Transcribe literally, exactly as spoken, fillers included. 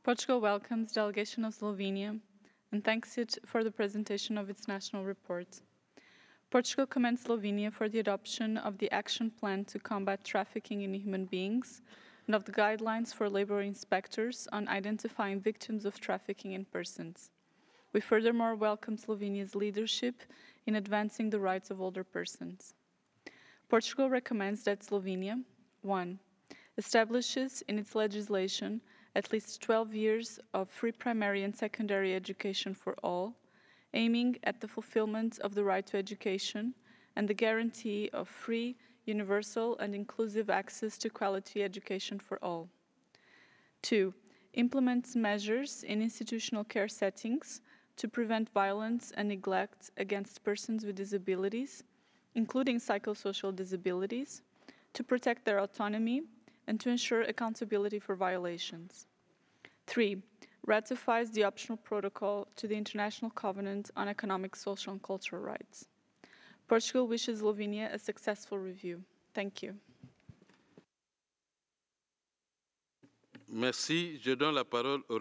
Portugal welcomes the delegation of Slovenia and thanks it for the presentation of its national report. Portugal commends Slovenia for the adoption of the action plan to combat trafficking in human beings and of the guidelines for labor inspectors on identifying victims of trafficking in persons. We furthermore welcome Slovenia's leadership in advancing the rights of older persons. Portugal recommends that Slovenia, one, establishes in its legislation at least twelve years of free primary and secondary education for all, aiming at the fulfillment of the right to education and the guarantee of free, universal, and inclusive access to quality education for all. Two, implements measures in institutional care settings to prevent violence and neglect against persons with disabilities, including psychosocial disabilities, to protect their autonomy and to ensure accountability for violations. Three, ratifies the optional protocol to the International Covenant on Economic, Social and Cultural Rights. Portugal wishes Slovenia a successful review. Thank you. Merci. Je donne la parole au